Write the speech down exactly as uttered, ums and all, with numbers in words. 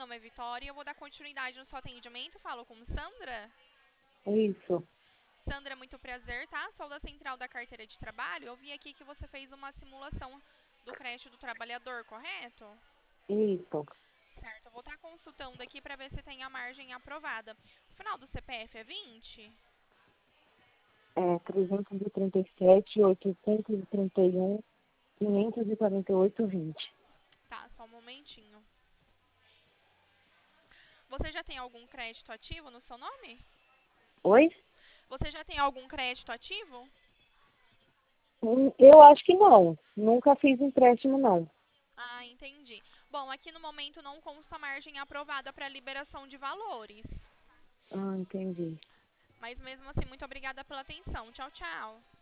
nome é Vitória e eu vou dar continuidade no seu atendimento. Falo com Sandra. Isso, Sandra, muito prazer, tá? Sou da Central da Carteira de Trabalho. Eu vi aqui que você fez uma simulação do crédito do trabalhador, correto? isso. Certo, eu vou estar consultando aqui para ver se tem a margem aprovada. O final do C P F é vinte? É trezentos e trinta e sete, oitocentos e trinta e um, quinhentos e quarenta e oito, vinte. Tá, só um momentinho. Você já tem algum crédito ativo no seu nome? Oi? Você já tem algum crédito ativo? Hum, Eu acho que não. Nunca fiz empréstimo, não. Ah, entendi. Bom, aqui no momento não consta margem aprovada para liberação de valores. Ah, entendi. Mas mesmo assim, muito obrigada pela atenção. Tchau, tchau.